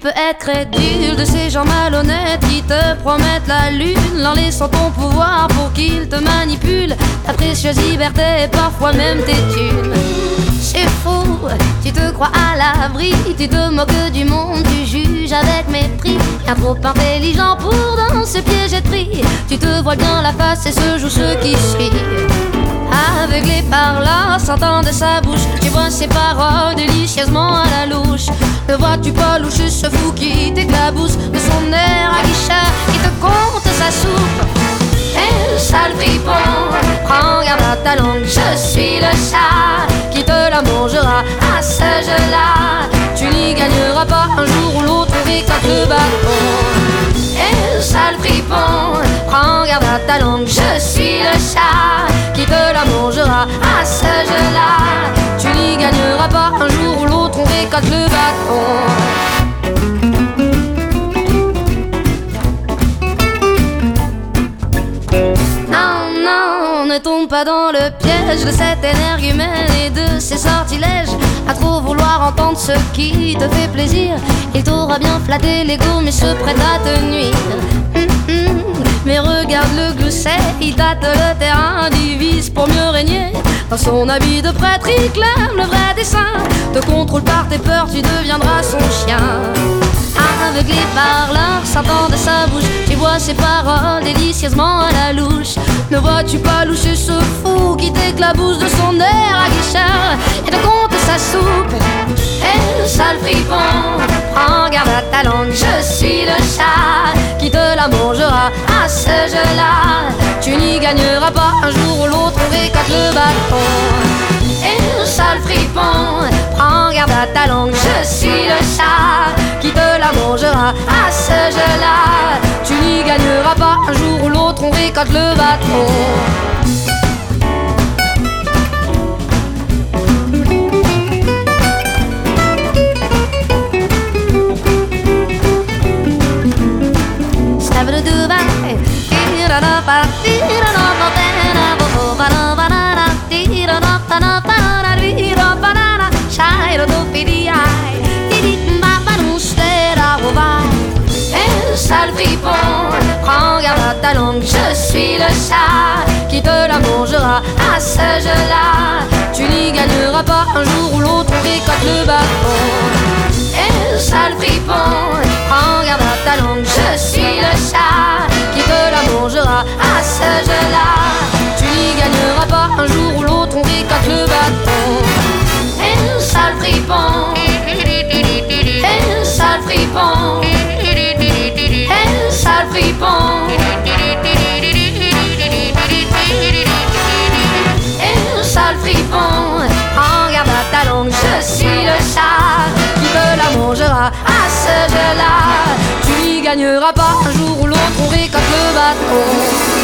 peux être crédule de ces gens malhonnêtes qui te promettent la lune en laissant ton pouvoir pour qu'ils te manipulent ta précieuse liberté et parfois même tes thunes. C'est fou, tu te crois à l'abri, tu te moques du monde, tu juges avec mépris. Bien trop intelligent pour dans ce piège être pris. Tu te vois bien la face et se joue ce qui suit. Aveuglé par la sentant de sa bouche, tu vois ses paroles délicieusement à la louche. Ne vois-tu pas loucher ce fou qui t'éclabousse de son air aguicheur qui te compte sa soupe? Eh, sale fripon, prends garde à ta langue, je suis le chat qui te la mangera à ce jeu-là. Tu n'y gagneras pas un jour ou l'autre, récolte le bâton. Eh, sale fripon, prends garde à ta langue, je suis le chat qui te la mangera à ce jeu-là. Tu n'y gagneras pas un jour ou l'autre, on récolte le bâton. Ne tombe pas dans le piège de cette énergumène et de ses sortilèges. À trop vouloir entendre ce qui te fait plaisir, il t'aura bien flatté l'ego mais se prête à te nuire. Mais regarde le glousset, il tâte le terrain, divise pour mieux régner. Dans son habit de prêtre, il clame le vrai dessein. Te contrôle par tes peurs, tu deviendras son chien. Aveuglé par l'art sentant de sa bouche, tu vois ses paroles délicieusement à la louche. Ne vois-tu pas loucher ce fou qui t'éclabousse de son air aguicheur et te compte sa soupe? Eh, sale fripon, prends garde à ta langue, je suis le chat qui te la mangera à ce jeu-là. Tu n'y gagneras pas un jour ou l'autre, on récolte le bâton. Eh, sale fripon, prends garde à ta langue, je suis le chat qui te la mangera à ce jeu-là. Tu n'y gagneras pas un jour ou l'autre, on récolte le bâton. Sale fripon, prends garde à ta langue, je suis le chat qui te la mangera à ce jeu-là. Tu n'y gagneras pas un jour ou l'autre, on récolte le bâton. Eh, sale fripon, prends garde à ta langue, je suis le chat qui te la mangera à ce jeu-là. Tu n'y gagneras pas un jour ou l'autre, on récolte le bâton. Eh, sale fripon, eh, sale fripon, eh, sale fripon, eh, sale fripon, prends garde à ta langue, je suis le chat qui te la mangera à ce jeu-là. Tu n'y gagneras pas un jour ou l'autre, on récolte le bâton.